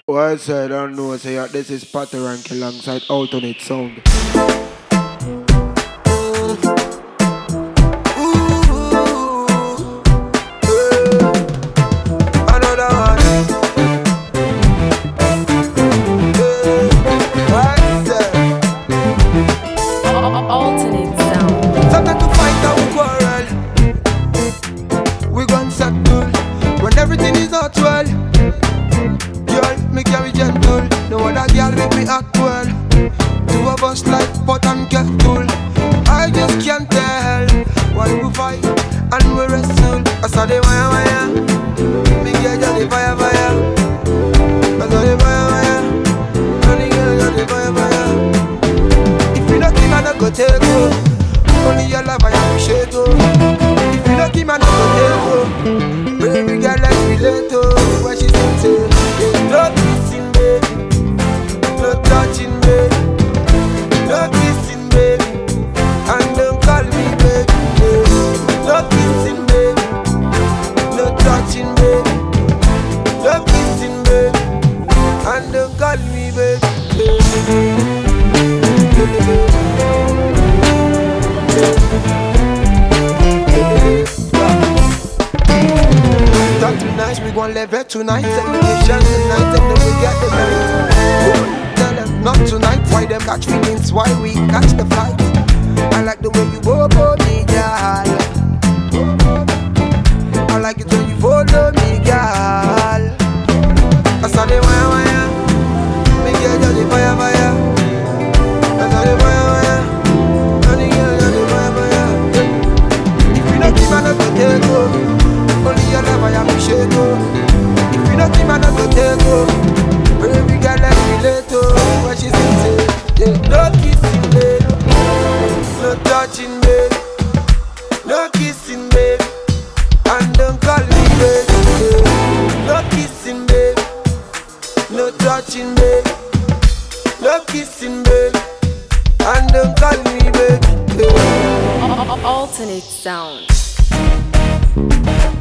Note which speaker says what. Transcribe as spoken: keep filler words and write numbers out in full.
Speaker 1: Well, I don't know, say so this is Patty Rank alongside Alternate Sound.
Speaker 2: Everything is not well. Girl, me carry gentle. No other girl make me act well. Two of us like pot and kettle. I just can't tell why we fight and we wrestle. I saw the wire wire. Me girl got the fire fire. I saw the fire fire. Only girl got the fire fire. If you not keep man, I go take go. Only your love I appreciate go. If you not keep man, I go take go. Baby girl, let's relate to what she said. No kissing, baby. No touching, baby. No kissing, baby. And don't call me baby. No kissing, baby. No touching, baby. No kissing, baby. And don't call me baby. Tonight, we gon' live it tonight. Segregation tonight, and then we get the night. Tell them not tonight. Why them catch feelings? Why we catch the fight? I like the way you go for me, girl. I like it when you follow me, girl. I saw the wire wire. Me girl got the fire fire. I saw the wire wire. Honey girl got the fire fire. If you don't keep on up the table. Only your love I appreciate you. If you don't keep man, I go take you. Baby girl, let me relate to what she said. Yeah. No kissing, baby. No touching, baby. No kissing, baby. And don't call me baby. Yeah. No kissing, baby. No touching, baby. No kissing, baby. And don't call me baby. Yeah.
Speaker 3: Alternate Sound.